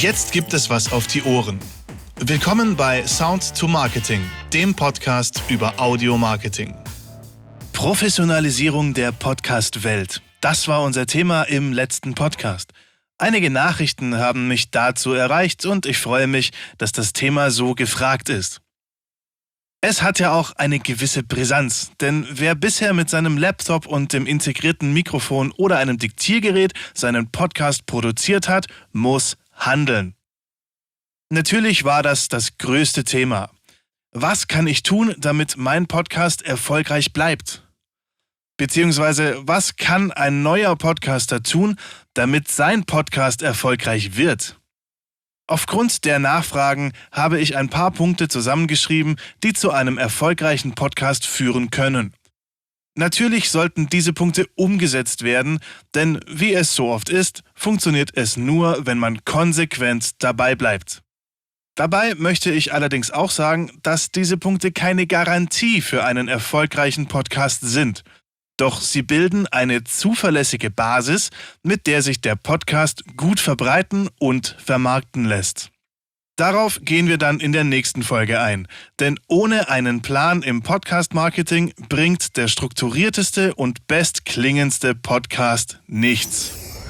Jetzt gibt es was auf die Ohren. Willkommen bei Sound to Marketing, dem Podcast über Audio-Marketing. Professionalisierung der Podcast-Welt. Das war unser Thema im letzten Podcast. Einige Nachrichten haben mich dazu erreicht und ich freue mich, dass das Thema so gefragt ist. Es hat ja auch eine gewisse Brisanz, denn wer bisher mit seinem Laptop und dem integrierten Mikrofon oder einem Diktiergerät seinen Podcast produziert hat, muss handeln. Natürlich war das größte Thema. Was kann ich tun, damit mein Podcast erfolgreich bleibt? Beziehungsweise, was kann ein neuer Podcaster tun, damit sein Podcast erfolgreich wird? Aufgrund der Nachfragen habe ich ein paar Punkte zusammengeschrieben, die zu einem erfolgreichen Podcast führen können. Natürlich sollten diese Punkte umgesetzt werden, denn wie es so oft ist, funktioniert es nur, wenn man konsequent dabei bleibt. Dabei möchte ich allerdings auch sagen, dass diese Punkte keine Garantie für einen erfolgreichen Podcast sind. Doch sie bilden eine zuverlässige Basis, mit der sich der Podcast gut verbreiten und vermarkten lässt. Darauf gehen wir dann in der nächsten Folge ein, denn ohne einen Plan im Podcast-Marketing bringt der strukturierteste und bestklingendste Podcast nichts.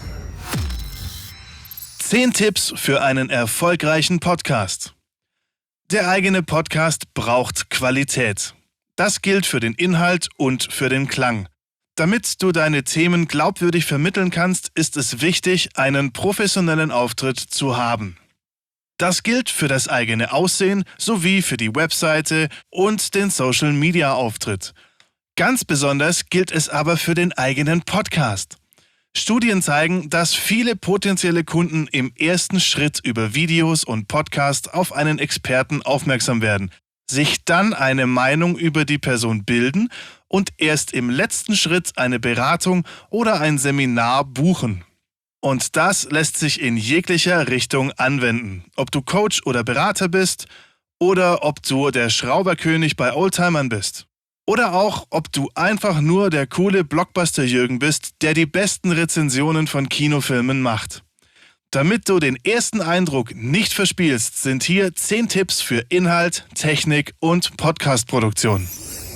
10 Tipps für einen erfolgreichen Podcast. Der eigene Podcast braucht Qualität. Das gilt für den Inhalt und für den Klang. Damit du deine Themen glaubwürdig vermitteln kannst, ist es wichtig, einen professionellen Auftritt zu haben. Das gilt für das eigene Aussehen sowie für die Webseite und den Social-Media-Auftritt. Ganz besonders gilt es aber für den eigenen Podcast. Studien zeigen, dass viele potenzielle Kunden im ersten Schritt über Videos und Podcasts auf einen Experten aufmerksam werden, sich dann eine Meinung über die Person bilden und erst im letzten Schritt eine Beratung oder ein Seminar buchen. Und das lässt sich in jeglicher Richtung anwenden. Ob du Coach oder Berater bist oder ob du der Schrauberkönig bei Oldtimern bist. Oder auch, ob du einfach nur der coole Blockbuster-Jürgen bist, der die besten Rezensionen von Kinofilmen macht. Damit du den ersten Eindruck nicht verspielst, sind hier 10 Tipps für Inhalt, Technik und Podcast-Produktion.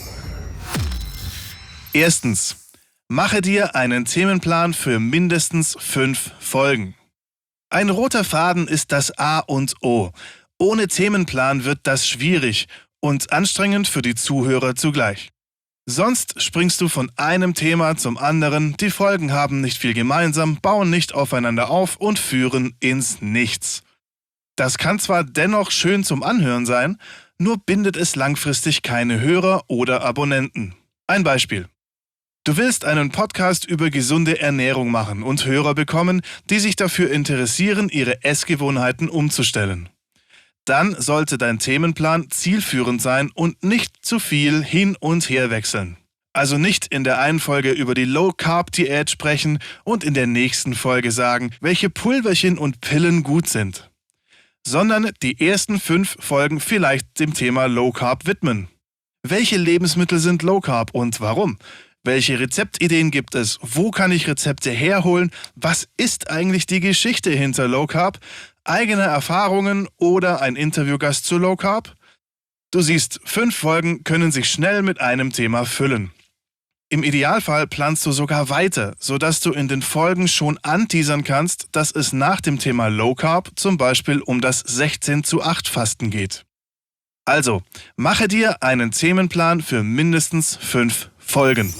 Erstens. Mache dir einen Themenplan für mindestens 5 Folgen. Ein roter Faden ist das A und O. Ohne Themenplan wird das schwierig und anstrengend für die Zuhörer zugleich. Sonst springst du von einem Thema zum anderen, die Folgen haben nicht viel gemeinsam, bauen nicht aufeinander auf und führen ins Nichts. Das kann zwar dennoch schön zum Anhören sein, nur bindet es langfristig keine Hörer oder Abonnenten. Ein Beispiel. Du willst einen Podcast über gesunde Ernährung machen und Hörer bekommen, die sich dafür interessieren, ihre Essgewohnheiten umzustellen. Dann sollte dein Themenplan zielführend sein und nicht zu viel hin und her wechseln. Also nicht in der einen Folge über die Low-Carb-Diät sprechen und in der nächsten Folge sagen, welche Pulverchen und Pillen gut sind. Sondern die ersten 5 Folgen vielleicht dem Thema Low-Carb widmen. Welche Lebensmittel sind Low-Carb und warum? Welche Rezeptideen gibt es? Wo kann ich Rezepte herholen? Was ist eigentlich die Geschichte hinter Low Carb? Eigene Erfahrungen oder ein Interviewgast zu Low Carb? Du siehst, 5 Folgen können sich schnell mit einem Thema füllen. Im Idealfall planst du sogar weiter, sodass du in den Folgen schon anteasern kannst, dass es nach dem Thema Low Carb zum Beispiel um das 16:8-Fasten geht. Also, mache dir einen Themenplan für mindestens 5 Folgen.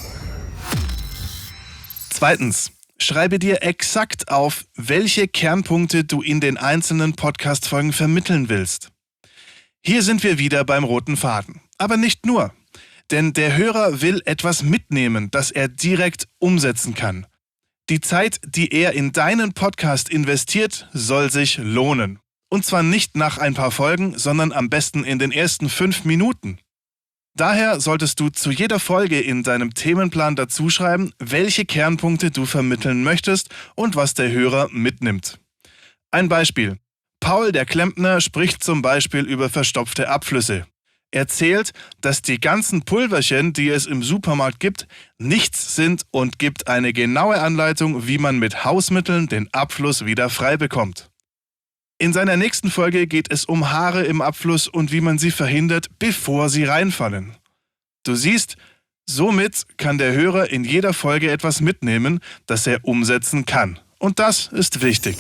Zweitens, schreibe dir exakt auf, welche Kernpunkte du in den einzelnen Podcast-Folgen vermitteln willst. Hier sind wir wieder beim roten Faden. Aber nicht nur. Denn der Hörer will etwas mitnehmen, das er direkt umsetzen kann. Die Zeit, die er in deinen Podcast investiert, soll sich lohnen. Und zwar nicht nach ein paar Folgen, sondern am besten in den ersten 5 Minuten. Daher solltest du zu jeder Folge in deinem Themenplan dazu schreiben, welche Kernpunkte du vermitteln möchtest und was der Hörer mitnimmt. Ein Beispiel. Paul der Klempner spricht zum Beispiel über verstopfte Abflüsse. Er zählt, dass die ganzen Pulverchen, die es im Supermarkt gibt, nichts sind und gibt eine genaue Anleitung, wie man mit Hausmitteln den Abfluss wieder frei bekommt. In seiner nächsten Folge geht es um Haare im Abfluss und wie man sie verhindert, bevor sie reinfallen. Du siehst, somit kann der Hörer in jeder Folge etwas mitnehmen, das er umsetzen kann. Und das ist wichtig.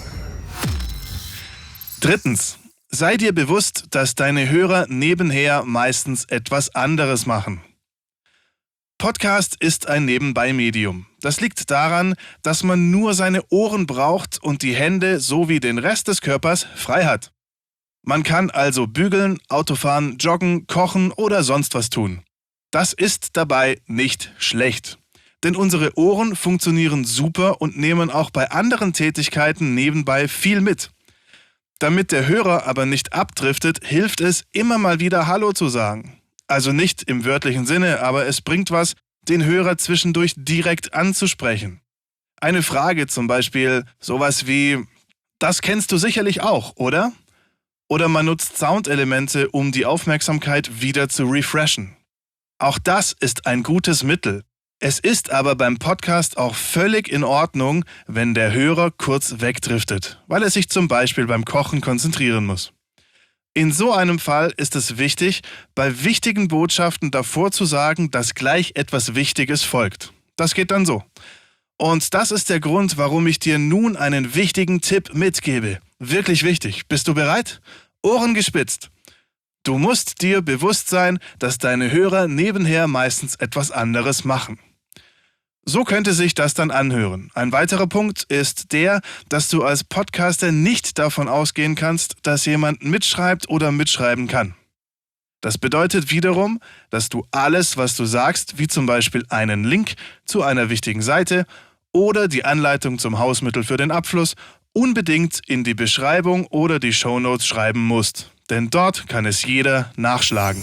Drittens. Sei dir bewusst, dass deine Hörer nebenher meistens etwas anderes machen. Podcast ist ein Nebenbei-Medium. Das liegt daran, dass man nur seine Ohren braucht und die Hände sowie den Rest des Körpers frei hat. Man kann also bügeln, Autofahren, joggen, kochen oder sonst was tun. Das ist dabei nicht schlecht. Denn unsere Ohren funktionieren super und nehmen auch bei anderen Tätigkeiten nebenbei viel mit. Damit der Hörer aber nicht abdriftet, hilft es, immer mal wieder Hallo zu sagen. Also nicht im wörtlichen Sinne, aber es bringt was, den Hörer zwischendurch direkt anzusprechen. Eine Frage zum Beispiel, sowas wie, das kennst du sicherlich auch, oder? Oder man nutzt Soundelemente, um die Aufmerksamkeit wieder zu refreshen. Auch das ist ein gutes Mittel. Es ist aber beim Podcast auch völlig in Ordnung, wenn der Hörer kurz wegdriftet, weil er sich zum Beispiel beim Kochen konzentrieren muss. In so einem Fall ist es wichtig, bei wichtigen Botschaften davor zu sagen, dass gleich etwas Wichtiges folgt. Das geht dann so. Und das ist der Grund, warum ich dir nun einen wichtigen Tipp mitgebe. Wirklich wichtig. Bist du bereit? Ohren gespitzt. Du musst dir bewusst sein, dass deine Hörer nebenher meistens etwas anderes machen. So könnte sich das dann anhören. Ein weiterer Punkt ist der, dass du als Podcaster nicht davon ausgehen kannst, dass jemand mitschreibt oder mitschreiben kann. Das bedeutet wiederum, dass du alles, was du sagst, wie zum Beispiel einen Link zu einer wichtigen Seite oder die Anleitung zum Hausmittel für den Abfluss, unbedingt in die Beschreibung oder die Shownotes schreiben musst. Denn dort kann es jeder nachschlagen.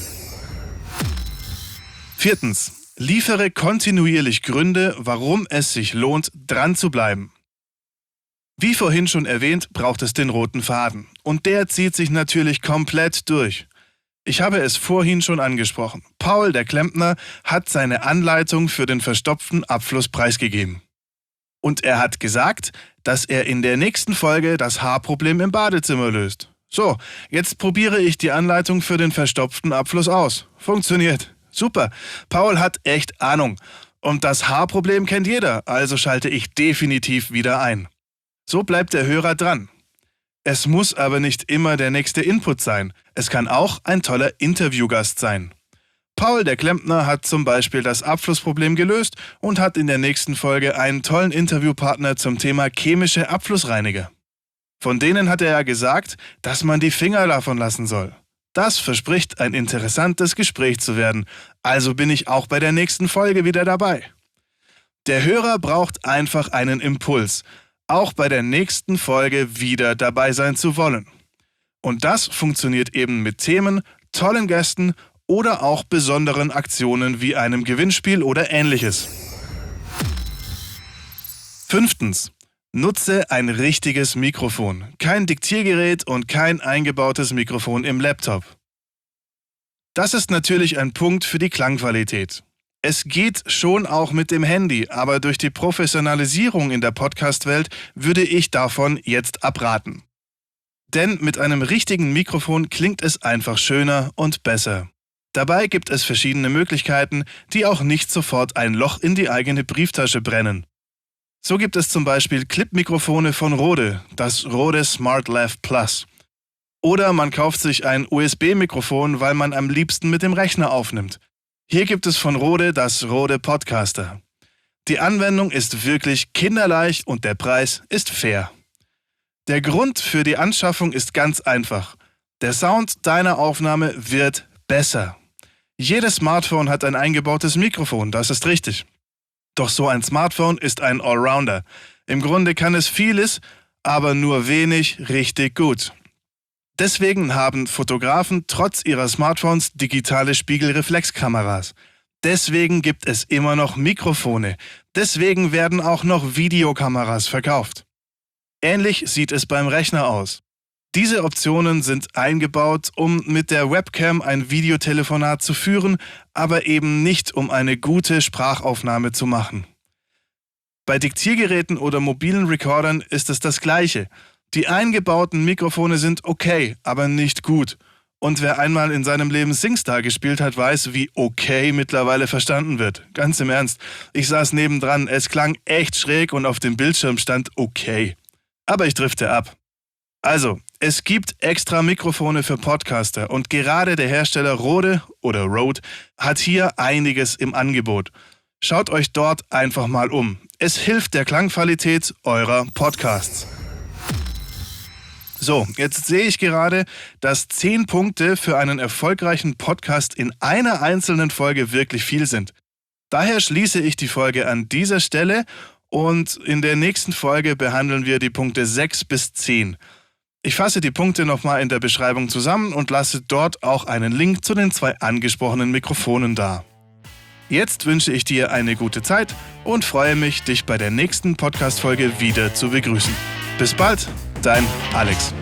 Viertens. Liefere kontinuierlich Gründe, warum es sich lohnt, dran zu bleiben. Wie vorhin schon erwähnt, braucht es den roten Faden. Und der zieht sich natürlich komplett durch. Ich habe es vorhin schon angesprochen. Paul, der Klempner, hat seine Anleitung für den verstopften Abfluss preisgegeben. Und er hat gesagt, dass er in der nächsten Folge das Haarproblem im Badezimmer löst. So, jetzt probiere ich die Anleitung für den verstopften Abfluss aus. Funktioniert. Super, Paul hat echt Ahnung. Und das Haarproblem kennt jeder, also schalte ich definitiv wieder ein. So bleibt der Hörer dran. Es muss aber nicht immer der nächste Input sein. Es kann auch ein toller Interviewgast sein. Paul, der Klempner, hat zum Beispiel das Abflussproblem gelöst und hat in der nächsten Folge einen tollen Interviewpartner zum Thema chemische Abflussreiniger. Von denen hat er ja gesagt, dass man die Finger davon lassen soll. Das verspricht ein interessantes Gespräch zu werden, also bin ich auch bei der nächsten Folge wieder dabei. Der Hörer braucht einfach einen Impuls, auch bei der nächsten Folge wieder dabei sein zu wollen. Und das funktioniert eben mit Themen, tollen Gästen oder auch besonderen Aktionen wie einem Gewinnspiel oder ähnliches. Fünftens. Nutze ein richtiges Mikrofon, kein Diktiergerät und kein eingebautes Mikrofon im Laptop. Das ist natürlich ein Punkt für die Klangqualität. Es geht schon auch mit dem Handy, aber durch die Professionalisierung in der Podcast-Welt würde ich davon jetzt abraten. Denn mit einem richtigen Mikrofon klingt es einfach schöner und besser. Dabei gibt es verschiedene Möglichkeiten, die auch nicht sofort ein Loch in die eigene Brieftasche brennen. So gibt es zum Beispiel Clip-Mikrofone von Rode, das Rode SmartLav Plus. Oder man kauft sich ein USB-Mikrofon, weil man am liebsten mit dem Rechner aufnimmt. Hier gibt es von Rode das Rode Podcaster. Die Anwendung ist wirklich kinderleicht und der Preis ist fair. Der Grund für die Anschaffung ist ganz einfach. Der Sound deiner Aufnahme wird besser. Jedes Smartphone hat ein eingebautes Mikrofon, das ist richtig. Doch so ein Smartphone ist ein Allrounder. Im Grunde kann es vieles, aber nur wenig richtig gut. Deswegen haben Fotografen trotz ihrer Smartphones digitale Spiegelreflexkameras. Deswegen gibt es immer noch Mikrofone. Deswegen werden auch noch Videokameras verkauft. Ähnlich sieht es beim Rechner aus. Diese Optionen sind eingebaut, um mit der Webcam ein Videotelefonat zu führen, aber eben nicht, um eine gute Sprachaufnahme zu machen. Bei Diktiergeräten oder mobilen Recordern ist es das Gleiche. Die eingebauten Mikrofone sind okay, aber nicht gut. Und wer einmal in seinem Leben SingStar gespielt hat, weiß, wie okay mittlerweile verstanden wird. Ganz im Ernst. Ich saß nebendran, es klang echt schräg und auf dem Bildschirm stand okay. Aber ich drifte ab. Also, es gibt extra Mikrofone für Podcaster und gerade der Hersteller Rode oder Rode hat hier einiges im Angebot. Schaut euch dort einfach mal um. Es hilft der Klangqualität eurer Podcasts. So, jetzt sehe ich gerade, dass 10 Punkte für einen erfolgreichen Podcast in einer einzelnen Folge wirklich viel sind. Daher schließe ich die Folge an dieser Stelle und in der nächsten Folge behandeln wir die Punkte 6 bis 10. Ich fasse die Punkte nochmal in der Beschreibung zusammen und lasse dort auch einen Link zu den 2 angesprochenen Mikrofonen da. Jetzt wünsche ich dir eine gute Zeit und freue mich, dich bei der nächsten Podcast-Folge wieder zu begrüßen. Bis bald, dein Alex.